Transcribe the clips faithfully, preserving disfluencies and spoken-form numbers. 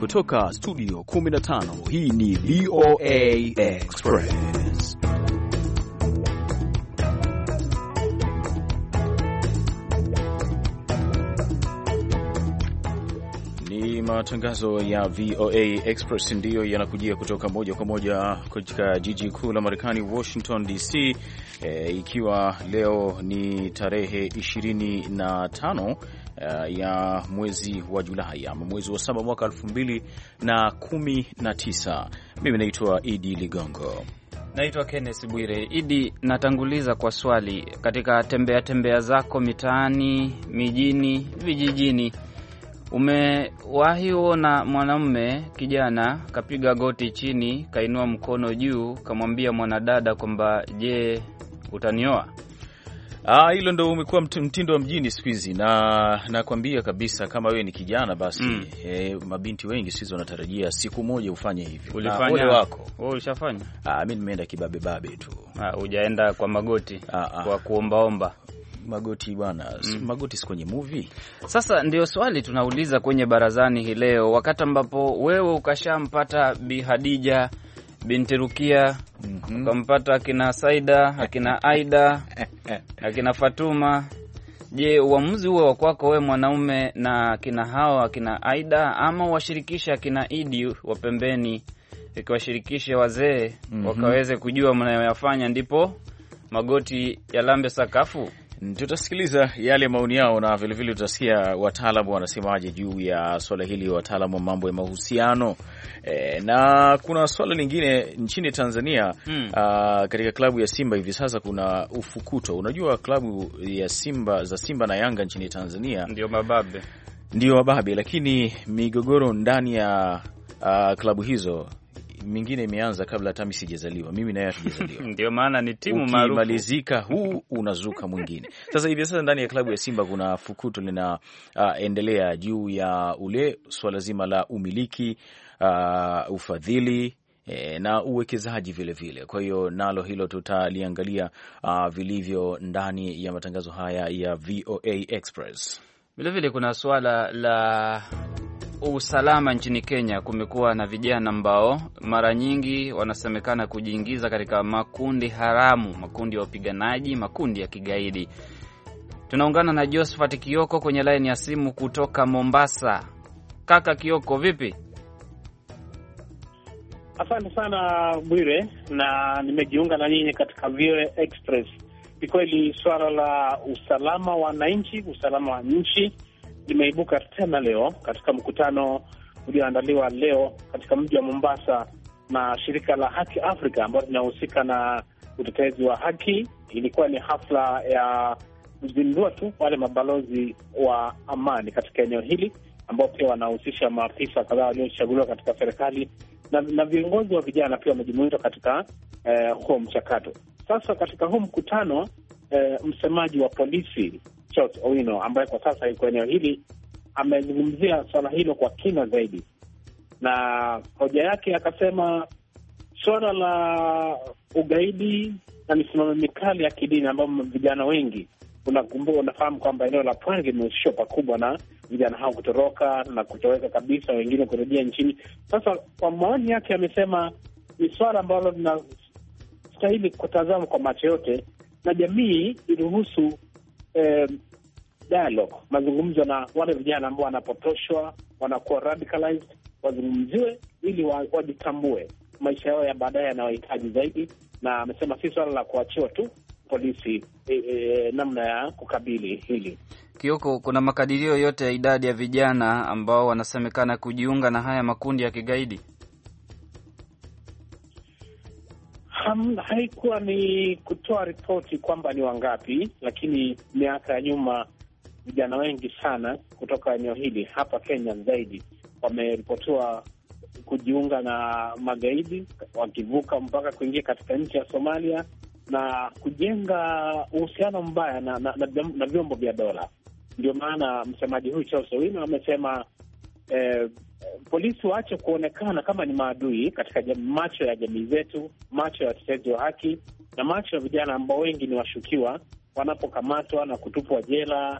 kutoka studio kumi na tano, hii ni V O A Express. Ni matangazo ya V O A Express ndiyo yanakujia kutoka moja kwa moja katika jiji kuu la Marekani, Washington D C, e, ikiwa leo ni tarehe ishirini na tano Uh, ya mwezi wa Julai ama mwezi wa saba mwaka elfu mbili na kumi na tisa. Mimi naitwa Idi Ligongo. Naitwa Kenneth Bwire. Idi, natanguliza kwa swali. Katika tembea tembea zako mitaani, mijini, vijijini, umewahi ona mwanamume kijana kapiga goti chini, kainua mkono juu, kamwambia mwanadada kwamba je, utanioa? Ah, hilo ndo umekuwa mtindo wa mjini siku hizi, na nakwambia kabisa kama wewe ni kijana basi mm. eh, mabinti wengi siku wanatarajia siku moja ufanye hivyo. Ulifanya wako? Wewe ulishafanya? Ah, mimi nimeenda kibabe babe tu. Ah, hujaenda kwa magoti? Ah, ah. Kwa kuombaomba magoti bwana, mm. magoti si kwenye movie. Sasa ndio swali tunauliza kwenye barazani hii leo, wakati ambapo wewe ukashampata Bi Hadija binti Rukia, mm-hmm. ukampata akina Saida, akina Aida, akina Fatuma. Je, uamuzi huo wa kwako wewe mwanaume na akina hao akina Aida, ama washirikisha akina Idi wa pembeni, ikiwashirikisha wazee, mm-hmm. wakaweze kujua mnayoyafanya ndipo magoti ya lambe sakafu? Tutasikiliza yale maoni yao, na vile vile tutasikia wataalamu wanasemaje juu ya swala hili, wataalamu wa mambo ya mahusiano. E, na kuna swala lingine nchini Tanzania, mm. uh, katika klabu ya Simba hivi sasa kuna ufukuto. Unajua klabu ya Simba za Simba na Yanga nchini Tanzania ndio mababe. Ndio mababe, lakini migogoro ndani ya uh, klabu hizo mingine imeanza kabla hata mimi sijazaliwa. Mimi naye hatujazaliwa. Ndio maana ni timu maarufu. Ukimalizika huu unazuka mwingine. Sasa hivi sasa ndani ya klabu ya Simba kuna fukuto linaendelea uh, juu ya ule swala zima la umiliki, uh, ufadhili e, na uwekezaji vile vile. Kwa hiyo nalo hilo tutaliangalia uh, vilivyo ndani ya matangazo haya ya V O A Express. Vile vile kuna swala la usalama nchini Kenya. Kumekuwa na vijana ambao mara nyingi wanasemekana kujiingiza katika makundi haramu, makundi ya wapiganaji, makundi ya kigaidi. Tunaungana na Josephat Kioko kwenye line ya simu kutoka Mombasa. Kaka Kioko, vipi? Asante sana Bwire, na nimejiunga na nyinyi katika V O A Express. Ni kweli swala la usalama wa wananchi, usalama wa nchi limeibuka tena leo katika mkutano ulioandaliwa leo katika mji wa Mombasa na shirika la Haki Afrika ambalo linahusika na utetezi wa haki. Ilikuwa ni hafla ya kuzindua tu wale mabalozi wa amani katika eneo hili ambao pia wanahusisha maafisa kadhaa waliochaguliwa katika serikali na, na viongozi wa vijana pia wamejumuishwa katika eh, huo mchakato. Sasa katika huu mkutano eh, msemaji wa polisi Charles Owino ambaye kwa sasa yuko eneo hili amezungumzia swala hilo kwa kina zaidi, na hoja yake akasema swala la ugaidi na misimamo mikali ya kidini ambayo vijana wengi unakumbuka, unafahamu kwamba eneo la Pwani limehusishwa pakubwa na vijana hao kutoroka na kutoweka kabisa, wengine kurejea nchini. Sasa kwa maoni yake amesema ni swala ambalo linastahili kutazama kwa macho yote, na jamii iruhusu eh, dialogue, mazungumzo na wale vijana ambao wanapotoshwa, wanakuwa radicalized, wazungumziwe ili wajitambue maisha yao ya baadaye yanayohitaji zaidi. Na amesema si swala la kuachiwa tu polisi e, e, namna ya kukabili hili. Kioko, kuna makadirio yote ya idadi ya vijana ambao wanasemekana kujiunga na haya makundi ya kigaidi? Ham, haikuwa ni kutoa ripoti kwamba ni wangapi, lakini miaka ya nyuma vijana wengi sana kutoka eneo hili hapa Kenya zaidi wameripotiwa kujiunga na magaidi, wakivuka mpaka kuingia katika nchi ya Somalia na kujenga uhusiano mbaya na, na, na, na vyombo vya dola. Ndio maana msemaji huyu Charles Owino amesema eh, polisi waache kuonekana kama ni maadui katika jam, macho ya jamii zetu, macho ya watetezi wa haki na macho ya vijana ambao wengi ni washukiwa wanapokamatwa na kutupwa jela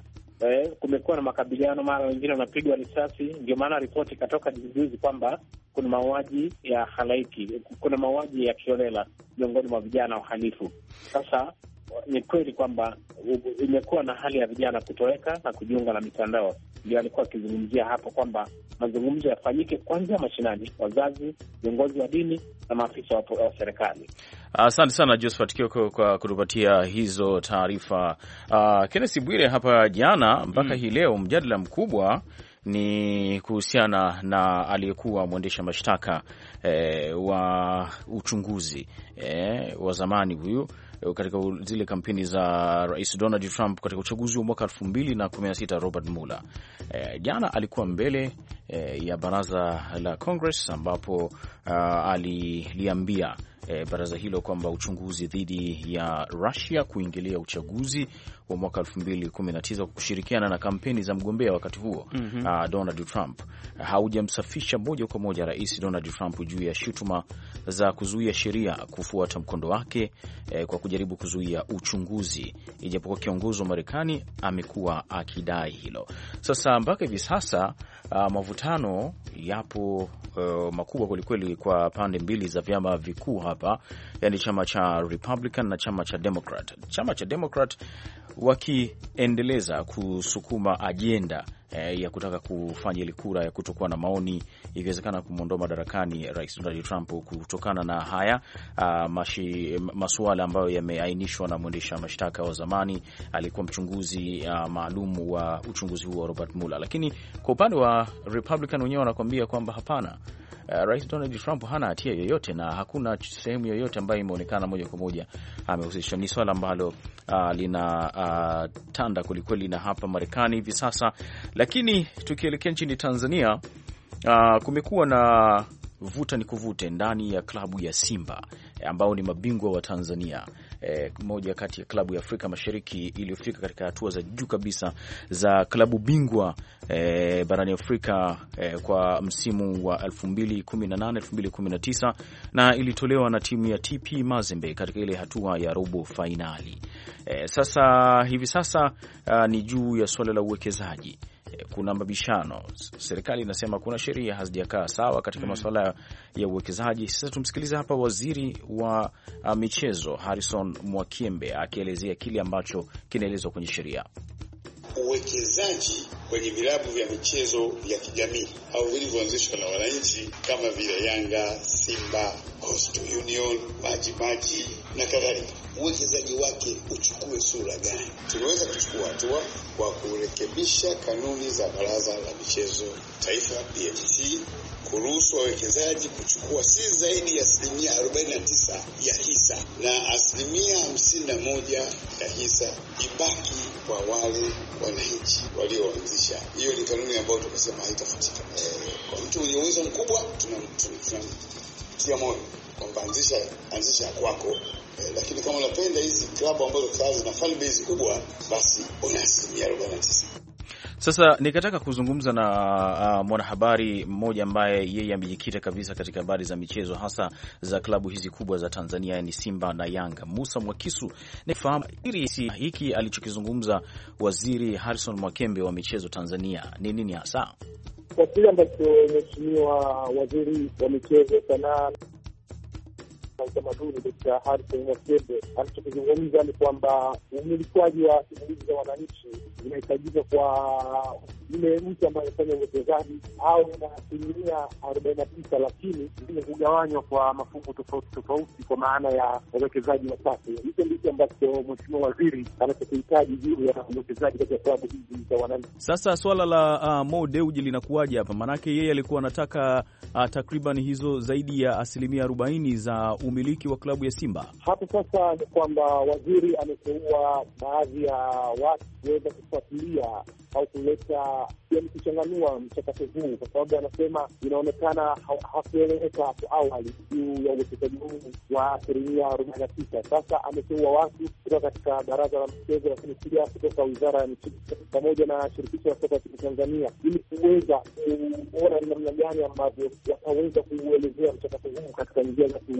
Eh, kumekuwa na makabiliano, mara wengine wanapigwa risasi. Ndio maana ripoti ikatoka juzi kwamba kuna mauaji ya halaiki, kuna mauaji ya kiolela miongoni mwa vijana wahalifu. Sasa ni kweli kwamba imekuwa na hali ya vijana kutoweka na kujiunga na mitandao. Ndio alikuwa akizungumzia hapo kwamba mazungumzo yafanyike kwanza mashinani, wazazi, viongozi wa dini na maafisa wa, wa serikali. Asante uh, sana Josephat Kioko kwa kutupatia hizo taarifa. Uh, Kenneth Bwire, hapa jana mpaka mm. hii leo mjadala mkubwa ni kuhusiana na aliyekuwa mwendesha mashtaka eh, wa uchunguzi eh, wa zamani huyu katika zile kampeni za Rais Donald Trump katika uchaguzi wa mwaka elfu mbili na kumi na sita, Robert Mueller. E, jana alikuwa mbele e, ya baraza la Congress ambapo uh, aliliambia e, baraza hilo kwamba uchunguzi dhidi ya Russia kuingilia uchaguzi wa mwaka elfu mbili kumi na tisa kwa kushirikiana na kampeni za mgombea wakati huo mm -hmm. uh, Donald Trump haujamsafisha moja kwa moja Rais Donald Trump juu ya shutuma za kuzuia sheria kufuata mkondo wake eh, kwa kujaribu kuzuia uchunguzi, ijapokuwa kiongozi wa Marekani amekuwa akidai hilo. Sasa mpaka hivi sasa uh, mavutano yapo uh, makubwa kwelikweli kwa pande mbili za vyama vikuu hapa, yani chama cha Republican na chama cha Democrat. Chama cha Democrat wakiendeleza kusukuma ajenda eh, ya kutaka kufanya ile kura ya kutokuwa na maoni, ikiwezekana kumwondoa madarakani Rais Donald Trump kutokana na haya uh, mashi, masuala ambayo yameainishwa na mwendesha mashtaka wa zamani, alikuwa mchunguzi uh, maalum wa uchunguzi huo wa Robert Mueller. Lakini kwa upande wa Republican wenyewe wanakuambia kwamba hapana, Uh, Rais Donald Trump hana hatia yoyote na hakuna sehemu yoyote ambayo imeonekana moja kwa moja amehusishwa. Ni swala ambalo uh, lina uh, tanda kwelikweli na hapa Marekani hivi sasa. Lakini tukielekea nchini Tanzania, uh, kumekuwa na vuta ni kuvute ndani ya klabu ya Simba ambao ni mabingwa wa Tanzania, e, moja kati ya klabu ya Afrika Mashariki iliyofika katika hatua za juu kabisa za klabu bingwa e, barani Afrika e, kwa msimu wa elfu mbili kumi na nane elfu mbili kumi na tisa, na ilitolewa na timu ya T P Mazembe katika ile hatua ya robo finali. E, sasa hivi sasa a, ni juu ya swala la uwekezaji. Kuna mabishano, serikali inasema kuna sheria hazijakaa sawa katika masuala ya uwekezaji. Sasa tumsikilize hapa waziri wa uh, michezo Harrison Mwakyembe akielezea kile ambacho kinaelezwa kwenye sheria. Uwekezaji kwenye vilabu vya michezo vya kijamii au vilivyoanzishwa na wananchi kama vile Yanga, Simba, Coastal Union, Maji Maji na kadhalika, uwekezaji wake uchukue sura gani? Tunaweza kuchukua hatua kwa kurekebisha kanuni za Baraza la Michezo Taifa B M T kuruhusu wawekezaji kuchukua si zaidi ya asilimia arobaini na tisa ya hisa na asilimia hamsini na moja ya hisa ibaki kwa wale wananchi walioanzisha. Hiyo ni kanuni ambayo tukasema haitafutika. E, kwa mtu mwenye uwezo mkubwa tunamtia moyo kwamba anzisha anzisha kwako. E, lakini kama unapenda hizi klabu ambazo kazi na fan base kubwa, basi una asilimia arobaini na tisa. Sasa nikataka kuzungumza na uh, mwanahabari mmoja ambaye yeye amejikita kabisa katika habari za michezo hasa za klabu hizi kubwa za Tanzania, yani Simba na Yanga, Musa Mwakisu. Nifahamu hiki alichokizungumza waziri Harrison Mwakyembe wa michezo Tanzania ni nini hasa? Kwa kile ambacho mheshimiwa waziri wa michezo, sanaa na utamaduni Dokta Harrison Mwakyembe alichokizungumza ni kwamba umilikwaji wa simulizi za wananchi inahitajika kwa ile mtu ambaye anafanya uwekezaji au na asilimia arobaini na tisa, lakini zile kugawanywa kwa mafungu tofauti tofauti kwa maana ya uwekezaji wa sasa. Hicho ndicho ambacho mheshimiwa waziri anachokihitaji juu ya uwekezaji katika klabu hizi za wananchi. Sasa swala la uh, Mo Dewji linakuwaje hapa? Maanake yeye alikuwa anataka uh, takriban hizo zaidi ya asilimia arobaini za umiliki wa klabu ya Simba. Hapo sasa ni kwamba waziri ameteua baadhi ya watu kuweza kufuatilia au kuleta yani kuchanganua mchakato huu, kwa sababu anasema inaonekana hakueleweka hapo awali juu ya uwekezaji huu wa asilimia arobaini na tisa. Sasa ameteua watu kutoka katika baraza la michezo, lakini pia kutoka wizara ya michezo pamoja na shirikisho la soka nchini Tanzania, ili kuweza kuona namna gani ambavyo wataweza kuuelezea mchakato huu katika njia za kiueledi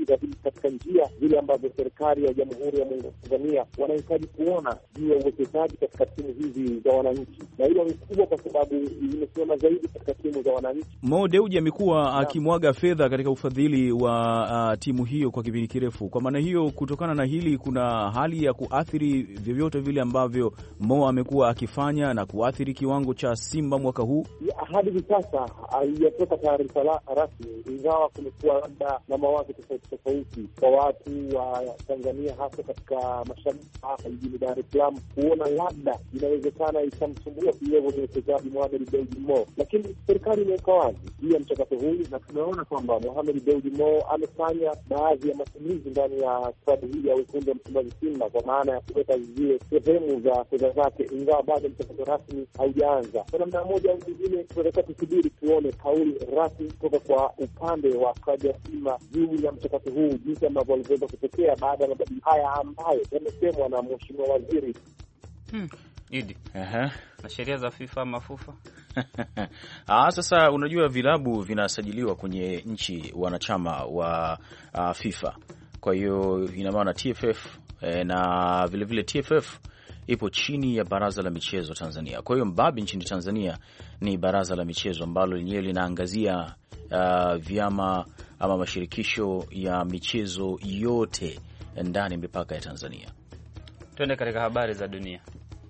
kujadili katika njia zile ambazo serikali ya Jamhuri ya Muungano wa Tanzania wanahitaji kuona juu ya uwekezaji katika timu hizi za wananchi, na hilo ni kubwa kwa sababu imesimama zaidi katika timu za wananchi. Mo Dewji amekuwa akimwaga fedha katika ufadhili wa uh, timu hiyo kwa kipindi kirefu. Kwa maana hiyo, kutokana na hili, kuna hali ya kuathiri vyovyote vile ambavyo Mo amekuwa akifanya na kuathiri kiwango cha Simba mwaka huu? Hadi hivi sasa haijatoka taarifa rasmi, ingawa kumekuwa labda na mawazo tofauti tofauti kwa watu wa Tanzania, hasa katika mashabiki hapa jijini Dar es Salaam, kuona labda inawezekana itamsumbua kiwevo mwekezaji Mohamed Dewji Mo, lakini serikali imeweka wazi juu ya mchakato huu, na tunaona kwamba Mohamed Dewji Mo amefanya baadhi ya matumizi ndani ya klabu hii ya Wekundu wa Msimbazi Simba, kwa maana ya kuweka zile sehemu za fedha zake, ingawa bado mchakato rasmi haujaanza. Kwa namna moja au nyingine, tunataka tusubiri tuone kauli rasmi kutoka kwa upande wa klabu ya Simba juu ya mchakato huu, jinsi ambavyo walivyoweza kutokea baada ya mabadiliko haya ambayo yamesemwa na mheshimiwa waziri. Hmm. Idi. Aha. Na sheria za FIFA mafufa. Ah, sasa unajua vilabu vinasajiliwa kwenye nchi wanachama wa uh, FIFA. Kwa hiyo ina maana T F F eh, na vile vile T F F ipo chini ya Baraza la Michezo Tanzania. Kwa hiyo mbabi nchini Tanzania ni Baraza la Michezo ambalo lenyewe linaangazia uh, vyama ama mashirikisho ya michezo yote ndani ya mipaka ya Tanzania. Twende katika habari za dunia.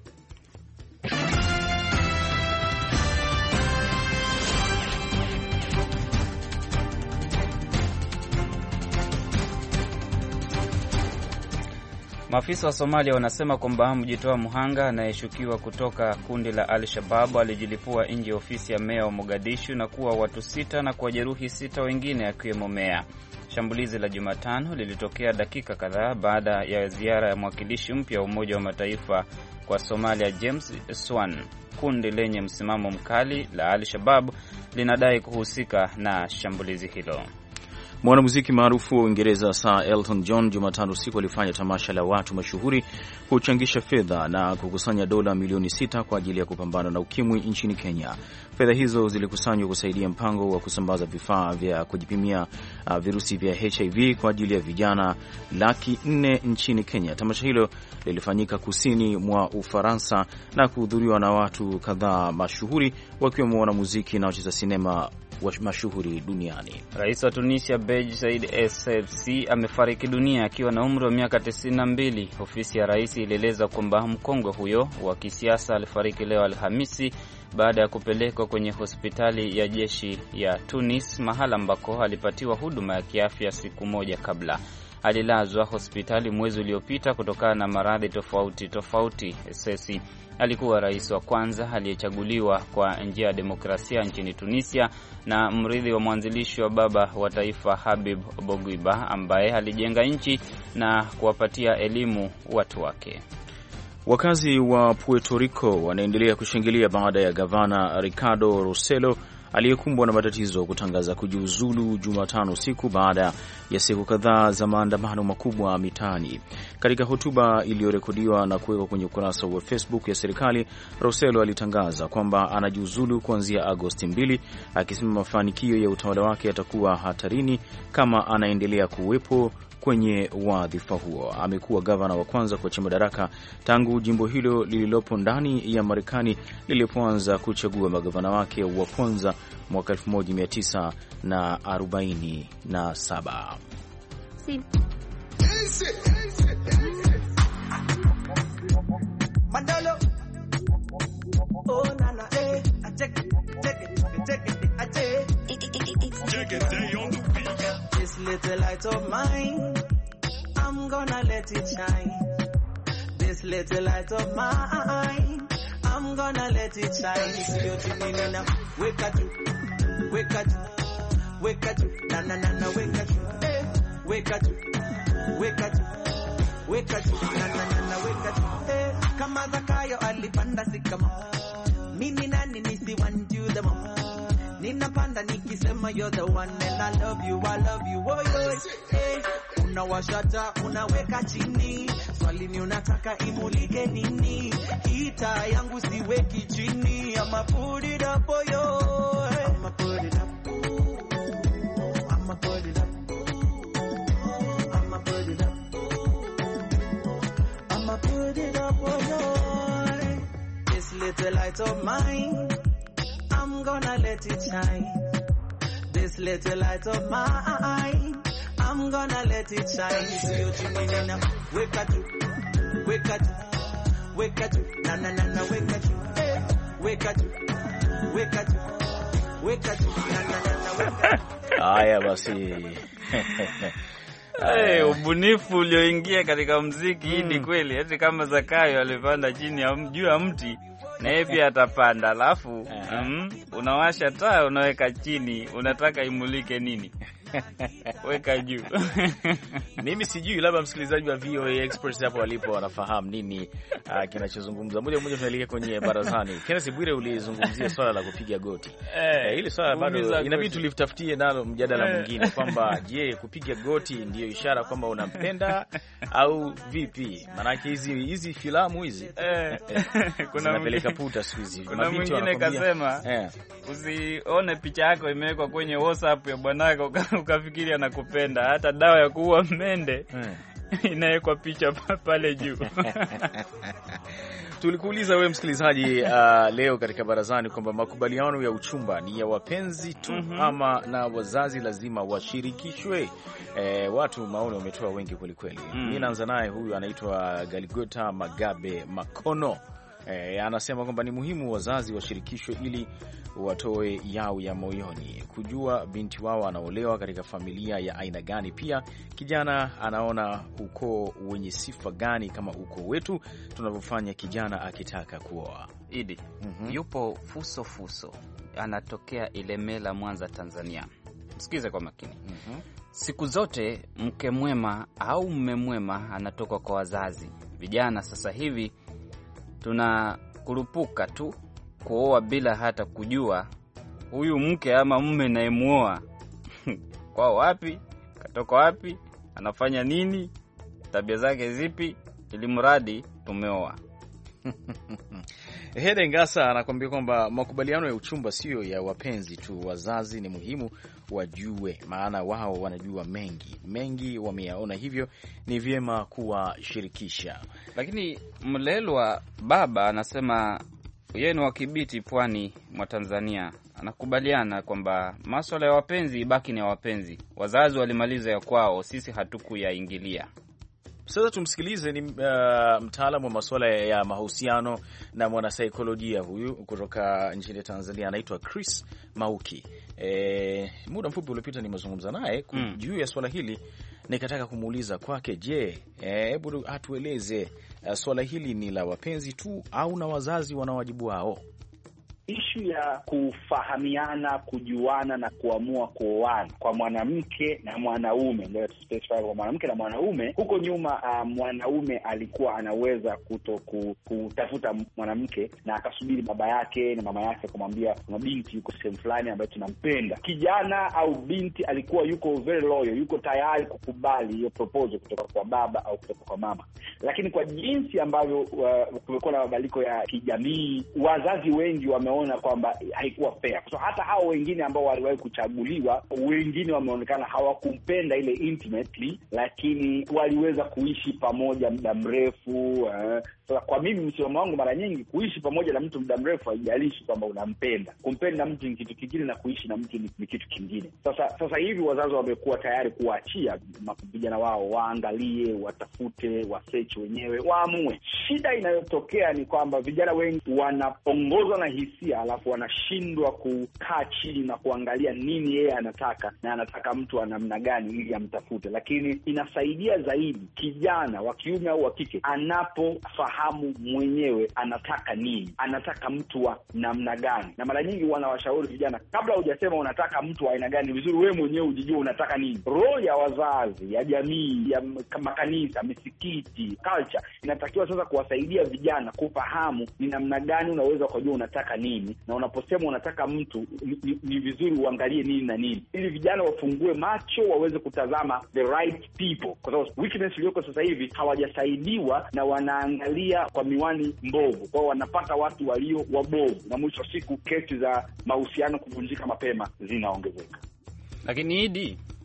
Maafisa wa Somalia wanasema kwamba mjitoa mhanga anayeshukiwa kutoka kundi la Al-Shabaab alijilipua nje ya ofisi ya meya wa Mogadishu na kuwa watu sita na kuwajeruhi sita wengine akiwemo meya. Shambulizi la Jumatano lilitokea dakika kadhaa baada ya ziara ya mwakilishi mpya wa Umoja wa Mataifa kwa Somalia James Swan. Kundi lenye msimamo mkali la Al-Shabaab linadai kuhusika na shambulizi hilo. Mwanamuziki maarufu wa Uingereza Sir Elton John Jumatano usiku alifanya tamasha la watu mashuhuri kuchangisha fedha na kukusanya dola milioni sita kwa ajili ya kupambana na ukimwi nchini Kenya. Fedha hizo zilikusanywa kusaidia mpango wa kusambaza vifaa vya kujipimia uh, virusi vya H I V kwa ajili ya vijana laki nne nchini Kenya. Tamasha hilo lilifanyika kusini mwa Ufaransa na kuhudhuriwa na watu kadhaa mashuhuri wakiwemo wanamuziki na wacheza sinema wa mashuhuri duniani. Rais wa Tunisia Beji Said Essebsi amefariki dunia akiwa na umri wa miaka tisini na mbili. Ofisi ya rais ilieleza kwamba mkongwe huyo wa kisiasa alifariki leo Alhamisi baada ya kupelekwa kwenye hospitali ya jeshi ya Tunis, mahala ambako alipatiwa huduma ya kiafya siku moja kabla. Alilazwa hospitali mwezi uliopita kutokana na maradhi tofauti tofauti. Essebsi alikuwa rais wa kwanza aliyechaguliwa kwa njia ya demokrasia nchini Tunisia na mrithi wa mwanzilishi wa baba wa taifa Habib Bourguiba ambaye alijenga nchi na kuwapatia elimu watu wake. Wakazi wa Puerto Rico wanaendelea kushangilia baada ya gavana Ricardo Rossello aliyekumbwa na matatizo kutangaza kujiuzulu Jumatano usiku baada ya siku kadhaa za maandamano makubwa mitaani. Katika hotuba iliyorekodiwa na kuwekwa kwenye ukurasa wa Facebook ya serikali, Rossello alitangaza kwamba anajiuzulu kuanzia Agosti mbili, akisema mafanikio ya utawala wake yatakuwa hatarini kama anaendelea kuwepo kwenye wadhifa huo. Amekuwa gavana wa kwanza kuacha madaraka tangu jimbo hilo lililopo ndani ya Marekani lilipoanza kuchagua magavana wake wa kwanza mwaka elfu moja mia tisa arobaini na saba. Si. Mandalo. Oh nana eh, check it, check it, check it, I check it. This little light of mine, I'm gonna let it shine. This little light of mine, I'm gonna let it shine. Wake up, wake up, wake up, na na na na, wake up, hey, wake up, wake up, wake up, na na na na, wake up, hey. Kama Zakayo alipanda sikama, mimi nani nisiwanjude mama. Ninapanda nikisema you're the one and I love you, I love you, oh yo. Hey, unawashata, unaweka chini. Swali ni unataka imulike nini? Hita yangu siweki chini. I'ma put it up, oh yo. I'ma put it up. I'ma put it up. little light of mine, I'm gonna let it shine. This little light of mine, I'm gonna let it shine. See you tonight now. Wake up, wake up, wake up, na na na na, wake up, wake up, wake up, wake up, na na na na, wake up. Haya basi. Hey, ubunifu ulioingia katika muziki hii ni kweli. Hata kama Zakayo alipanda chini ya juu ya mti, na yeye pia atapanda. Alafu mm, unawasha taa unaweka chini, unataka imulike nini? Weka juu. Mimi sijui, labda msikilizaji wa V O A Express hapo walipo wanafahamu nini uh, kinachozungumza. Moja moja tunaelekea kwenye barazani. Kenneth Bwire, ulizungumzia swala la kupiga goti. Eh, hili swala bado inabidi tulitafutie nalo mjadala mwingine kwamba je, kupiga goti ndio ishara kwamba unampenda au vipi? Maana hizi hizi filamu hizi eh kuna zinapeleka puta siku hizi. Kuna mwingine kasema eh, usione picha yako imewekwa kwenye WhatsApp ya bwanako ukafikiri anakupenda. Hata dawa ya kuua mende hmm. inawekwa picha pale juu. Tulikuuliza wewe msikilizaji uh, leo katika barazani kwamba makubaliano ya uchumba ni ya wapenzi tu mm-hmm. ama na wazazi lazima washirikishwe. E, watu maoni wametoa wengi kweli kweli. Mm. Mimi naanza naye, huyu anaitwa Galigota Magabe Makono. E, anasema kwamba ni muhimu wazazi washirikishwe ili watoe yao ya moyoni, kujua binti wao anaolewa katika familia ya aina gani. Pia kijana anaona ukoo wenye sifa gani kama ukoo wetu tunavyofanya kijana akitaka kuoa. Idi, mm-hmm. yupo Fuso Fuso, anatokea Ilemela, Mwanza, Tanzania. Msikize kwa makini. Mm-hmm. Siku zote mke mwema au mume mwema anatoka kwa wazazi. Vijana sasa hivi tunakurupuka tu kuoa bila hata kujua huyu mke ama mume nayemuoa kwa wapi, katoka wapi, anafanya nini, tabia zake zipi, ili mradi tumeoa. Hede Ngasa anakuambia kwamba makubaliano ya uchumba sio ya wapenzi tu, wazazi ni muhimu wajue, maana wao wanajua mengi mengi, wameyaona, hivyo ni vyema kuwashirikisha. Lakini Mlelwa baba anasema yeye ni wa Kibiti, pwani mwa Tanzania, anakubaliana kwamba masuala ya wapenzi ibaki ni ya wapenzi, wazazi walimaliza ya kwao, sisi hatukuyaingilia. Sasa tumsikilize, ni uh, mtaalamu wa masuala ya mahusiano na mwanasaikolojia huyu kutoka nchini Tanzania, anaitwa Chris Mauki. E, muda mfupi uliopita nimezungumza naye mm. juu ya swala hili, nikataka kumuuliza kwake, je, hebu e, atueleze uh, swala hili ni la wapenzi tu au na wazazi wana wajibu wao? Ishu ya kufahamiana, kujuana na kuamua kuoana kwa mwanamke na mwanaume, ndio specify kwa mwanamke na mwanaume. Huko nyuma uh, mwanaume alikuwa anaweza kuto kutafuta mwanamke na akasubiri baba yake na mama yake kumwambia kuna binti yuko sehemu fulani ambayo tunampenda. Kijana au binti alikuwa yuko very loyal, yuko tayari kukubali hiyo proposal kutoka kwa baba au kutoka kwa mama. Lakini kwa jinsi ambavyo uh, kumekuwa na mabadiliko ya kijamii, wazazi wengi wame ona kwamba haikuwa fair. So hata hao wengine ambao waliwahi kuchaguliwa, wengine wameonekana hawakumpenda ile intimately, lakini waliweza kuishi pamoja muda mrefu. Uh, so kwa mimi msimamo wangu, mara nyingi kuishi pamoja na mtu muda mrefu haijalishi kwamba unampenda. Kumpenda mtu ni kitu kingine na kuishi na mtu ni, ni kitu kingine. Sasa sasa hivi wazazi wamekuwa tayari kuachia vijana wao waangalie, watafute, wasearch wenyewe, waamue. Shida inayotokea ni kwamba vijana wengi wanaongozwa na hisia, alafu wanashindwa kukaa chini na kuangalia nini yeye anataka na anataka mtu wa namna gani ili amtafute. Lakini inasaidia zaidi kijana wa kiume au wa kike anapofahamu mwenyewe anataka nini, anataka mtu wa namna gani. Na mara nyingi wanawashauri vijana, kabla hujasema unataka mtu wa aina gani, vizuri wewe mwenyewe ujijue unataka nini. Role ya wazazi, ya jamii, ya makanisa, misikiti, culture inatakiwa sasa kuwasaidia vijana kufahamu ni namna gani unaweza kujua unataka nini, na unaposema unataka mtu ni, ni, ni vizuri uangalie nini na nini, ili vijana wafungue macho waweze kutazama the right people. Kwa sababu weakness iliyoko sasa hivi hawajasaidiwa na wanaangalia kwa miwani mbovu, kwa wanapata watu walio wabovu, na mwisho siku kesi za mahusiano kuvunjika mapema zinaongezeka. Lakini Idi,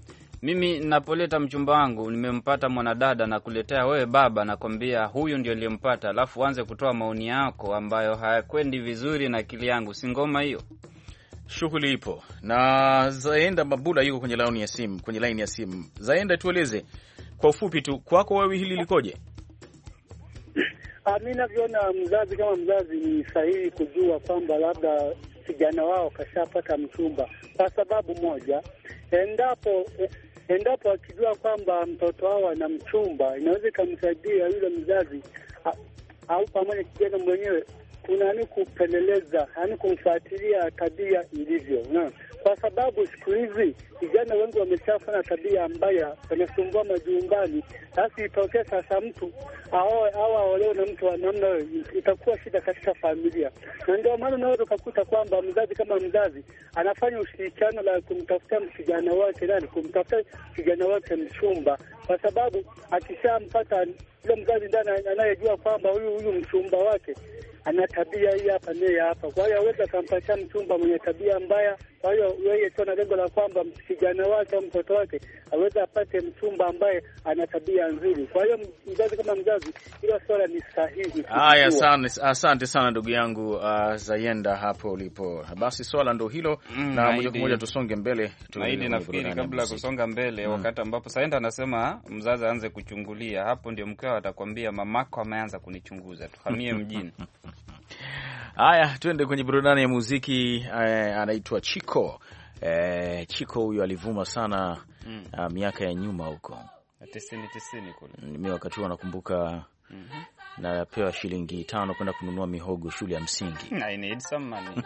Mimi napoleta mchumba wangu, nimempata mwanadada na kuletea wewe baba, nakwambia huyu ndio niliyempata, alafu uanze kutoa maoni yako ambayo hayakwendi vizuri na akili yangu, si ngoma hiyo? Shughuli ipo. Na Zaenda Mabula yuko kwenye line ya simu, kwenye line ya simu. Zaenda, tueleze kwa ufupi tu, kwako wewe hili likoje? Mimi navyoona, mzazi kama mzazi ni sahihi kujua kwamba labda kijana wao kashapata mchumba, kwa sababu moja, endapo endapo akijua kwamba mtoto wao ana mchumba, inaweza kumsaidia yule mzazi au pamoja kijana mwenyewe kunani kupeleleza, yani kumfuatilia tabia ilivyo, na kwa sababu siku hizi vijana wengi wameshafanya tabia mbaya, wanasumbua majumbani. Basi itokee sasa mtu aoe au aolewe na mtu wa namna hiyo, itakuwa shida katika familia. Na ndio maana unaweza kukuta kwamba mzazi kama mzazi anafanya ushirikiano la kumtafuta kijana wake nani kumtafuta kijana wake mchumba, kwa sababu akishampata yule mzazi ndani anayejua kwamba huyu huyu mchumba wake ana tabia hii hapa naye hapa, kwa hiyo aweza akampatia mchumba mwenye tabia mbaya. Kwa hiyo yeye tu na lengo la kwamba kijana wake au mtoto wake aweza apate mchumba ambaye ana tabia nzuri. Kwa hiyo mzazi kama mzazi, hilo swala ni sahihi. Haya, asante asante sana ndugu yangu uh, Zayenda hapo ulipo. Basi swala ndo hilo, mm, na moja kwa moja tusonge mbele. Naidi nafikiri kabla kusonga mbele, mm, wakati ambapo Zayenda anasema mzazi aanze kuchungulia, hapo ndio mkeo atakwambia mamako ameanza kunichunguza, tuhamie mjini. Haya, twende kwenye burudani ya muziki. Eh, anaitwa Chiko. Eh, Chiko huyu alivuma sana mm. uh, miaka ya nyuma huko tisini tisini kule. Mimi wakati huo nakumbuka mm -hmm. napewa shilingi tano kwenda kununua mihogo shule ya msingi. I need some money.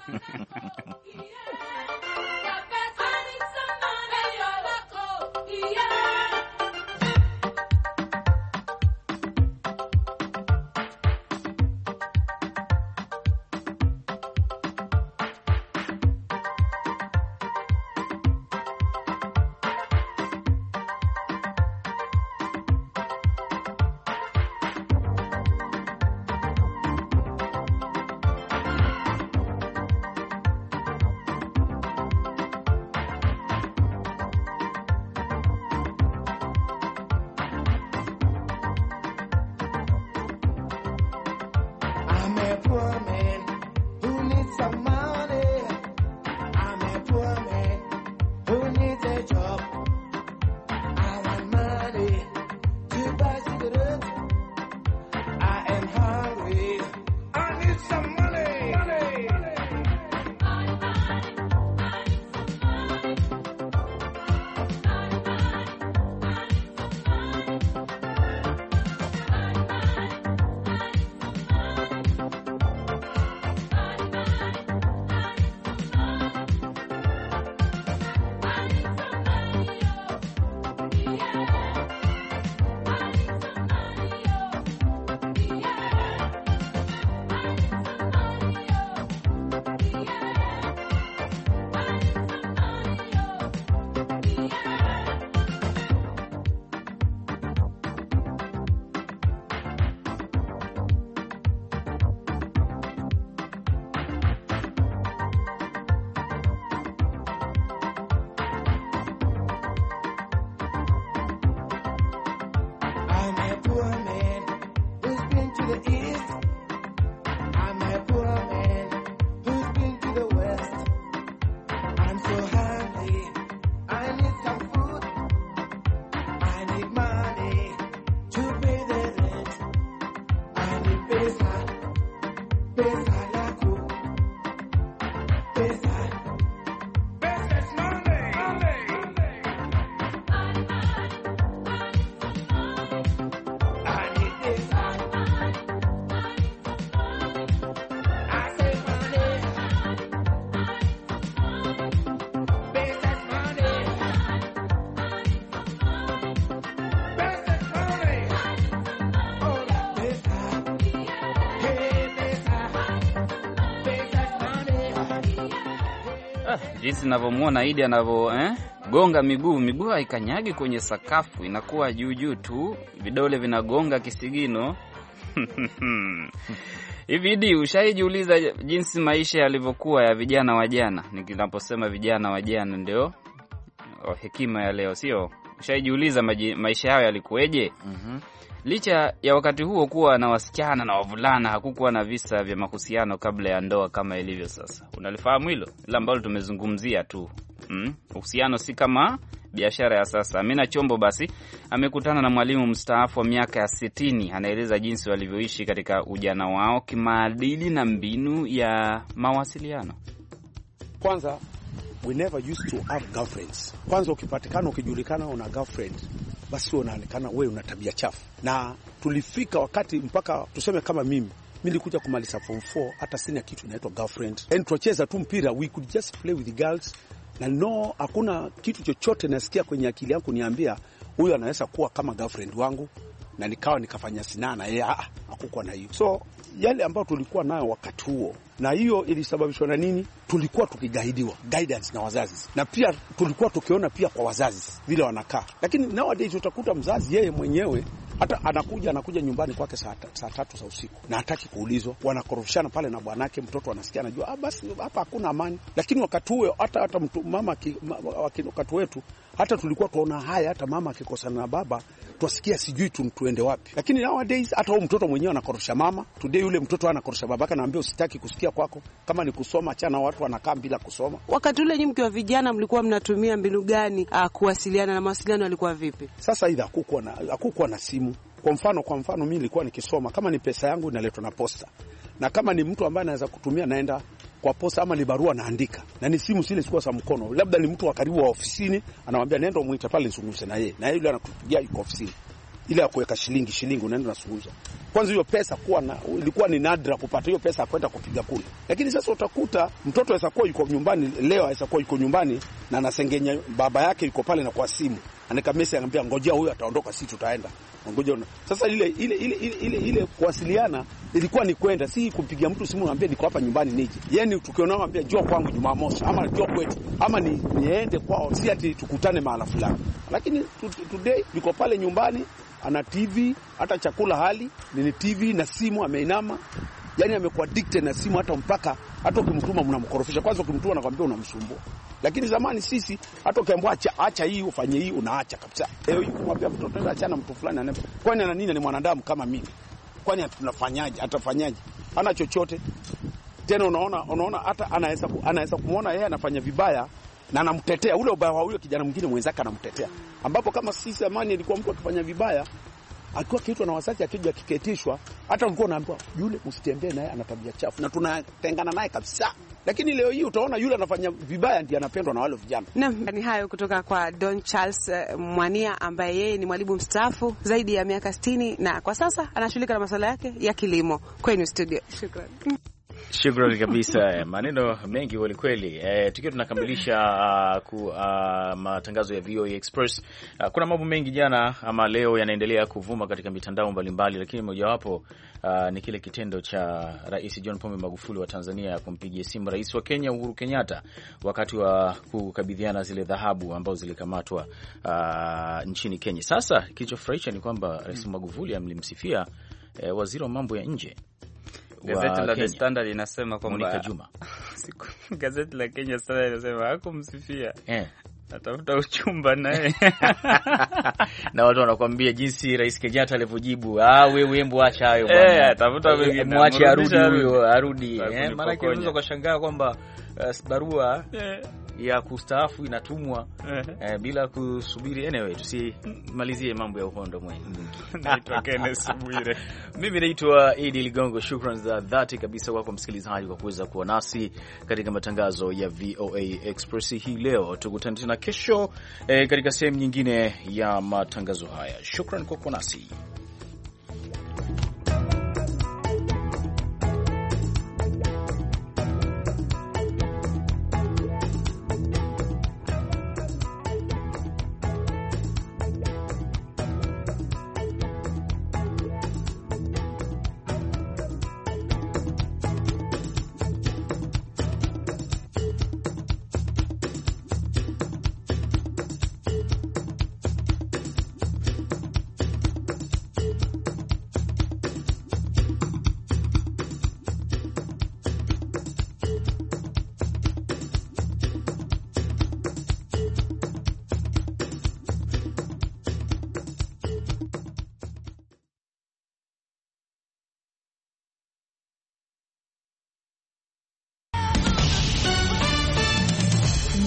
Jinsi ninavyomuona Idi anavyo eh gonga miguu, miguu haikanyagi kwenye sakafu, inakuwa juu juu tu, vidole vinagonga kisigino. Hivi Idi, ushaijiuliza jinsi maisha yalivyokuwa ya vijana wa jana? Nikinaposema vijana wa jana ndio hekima ya leo, sio Ushajiuliza maisha yao yalikuweje? Mhm. Licha ya wakati huo kuwa na wasichana na wavulana, hakukuwa na visa vya mahusiano kabla ya ndoa kama ilivyo sasa. Unalifahamu hilo? Ila ambalo tumezungumzia tu. Mm? Uhusiano si kama biashara ya sasa. Amina Chombo basi amekutana na mwalimu mstaafu wa miaka ya sitini, anaeleza jinsi walivyoishi katika ujana wao kimaadili na mbinu ya mawasiliano. Kwanza, we never used to have girlfriends. Kwanza ukipatikana ukijulikana una girlfriend, basi unaonekana wewe una tabia chafu. Na tulifika wakati mpaka tuseme kama mimi, mimi nilikuja kumaliza form four, hata sina kitu inaitwa girlfriend. And tucheza tu mpira, we could just play with the girls. Na no, hakuna kitu chochote nasikia kwenye akili yangu niambia huyu anaweza kuwa kama girlfriend wangu, na nikawa nikafanya sinana yeye. Ah, hakukuwa na hiyo. So yale ambayo tulikuwa nayo wakati huo, na hiyo ilisababishwa na nini? Tulikuwa tukigaidiwa, guidance na wazazi, na pia tulikuwa tukiona pia kwa wazazi vile wanakaa. Lakini nowadays utakuta mzazi yeye mwenyewe hata anakuja anakuja nyumbani kwake saa saa tatu za usiku na hataki kuulizwa, wanakorofishana pale na bwanake, mtoto anasikia anajua ah, basi hapa hakuna amani. Lakini wakati huo hata hata mtu, mama ki, ma, wakati wetu hata tulikuwa tuona haya, hata mama akikosana na baba tuasikia sijui tu tuende wapi. Lakini nowadays hata huyo mtoto mwenyewe anakorofisha mama, today yule mtoto anakorofisha babaka, naambia usitaki kusikia kwako, kama ni kusoma achana, watu wanakaa bila kusoma. Wakati ule nyinyi mkiwa vijana mlikuwa mnatumia mbinu gani uh, kuwasiliana, na mawasiliano yalikuwa vipi? Sasa idha hakukuwa na hakukuwa na simu. Kwa mfano kwa mfano mimi nilikuwa nikisoma, kama ni pesa yangu inaletwa na posta, na kama ni mtu ambaye anaweza kutumia naenda kwa posta, ama ni barua naandika, na ni simu zile sikuwa za mkono, labda ni mtu wa karibu wa ofisini anamwambia nenda umuite pale nizungumze na yeye, na yeye yule anakupigia yuko ofisini, ile ya kuweka shilingi shilingi unaenda unazungumza. Kwanza hiyo pesa kuwa na, ilikuwa ni nadra kupata hiyo pesa kwenda kupiga kule. Lakini sasa utakuta mtoto aweza kuwa yuko nyumbani leo, aweza kuwa yuko nyumbani na anasengenya baba yake yuko pale na kwa simu, anaka message anambia ngojea huyu ataondoka, si tutaenda. Ngoja. Sasa ile ile ile ile ile kuwasiliana ilikuwa ni kwenda, si kupigia mtu simu anambia niko hapa nyumbani nije. Yaani tukiona anambia njoo kwangu Jumamosi ama njoo kwetu ama ni niende kwao, si ati tukutane mahali fulani. Lakini today niko pale nyumbani, ana T V, hata chakula hali ni T V na simu, ameinama. Yaani amekuwa addicted na simu, hata mpaka hata ukimtuma mnamkorofisha. Kwanza ukimtuma anakuambia unamsumbua. Lakini zamani sisi hata ukiambiwa acha acha hii ufanye hii unaacha kabisa. Leo yuko kumwambia mtoto nenda achana mtu fulani ananipa. Kwani ana nini? Ni mwanadamu kama mimi. Kwani tunafanyaje? Atafanyaje? Hana chochote. Tena unaona unaona hata anaweza anaweza kumuona yeye anafanya vibaya na anamtetea ule ubaya wa huyo kijana mwingine mwenzake, anamtetea. Ambapo kama sisi zamani ilikuwa mtu akifanya vibaya akiwa kiitwa na wazazi, akija kiketishwa, hata ulikuwa unaambiwa yule usitembee naye, ana tabia chafu, na tunatengana naye kabisa. Lakini leo hii utaona yule anafanya vibaya ndiye anapendwa na wale vijana. Naam, ni hayo kutoka kwa Don Charles uh, Mwania, ambaye yeye ni mwalimu mstaafu zaidi ya miaka sitini na kwa sasa anashughulika na masuala yake ya kilimo. Kwenye studio. Shukrani. Shukrani kabisa. Maneno mengi kweli kweli. E, tukiwa tunakamilisha uh, ku, uh, matangazo ya V O A Express. Uh, kuna mambo mengi jana ama leo yanaendelea kuvuma katika mitandao mbalimbali, lakini mojawapo uh, ni kile kitendo cha Rais John Pombe Magufuli wa Tanzania kumpigia simu Rais wa Kenya Uhuru Kenyatta wakati wa kukabidhiana zile dhahabu ambazo zilikamatwa uh, nchini Kenya. Sasa kilichofurahisha ni kwamba Rais Magufuli amlimsifia eh, waziri wa mambo ya nje. Gazeti la The Standard inasema kwamba Monica Juma. Gazeti la Kenya Standard inasema hakumsifia. Eh. Atafuta uchumba naye. Na watu wanakuambia jinsi Rais Kenyatta alivyojibu, ah wewe embo acha hayo bwana. Eh, atafuta wengine. Mwache arudi huyo, arudi. Eh, maana unaweza kushangaa kwamba uh, barua eh, ya kustaafu inatumwa eh, bila kusubiri. Anyway, tusimalizie mambo ya uhondo mwingi. Naitwa Kenneth Bwire. Mimi naitwa Idi Ligongo. Shukrani za dhati kabisa kwako msikilizaji kwa kuweza kuwa nasi katika matangazo ya V O A Express hii leo. Tukutane tena kesho eh, katika sehemu nyingine ya matangazo haya. Shukrani kwa kuwa nasi.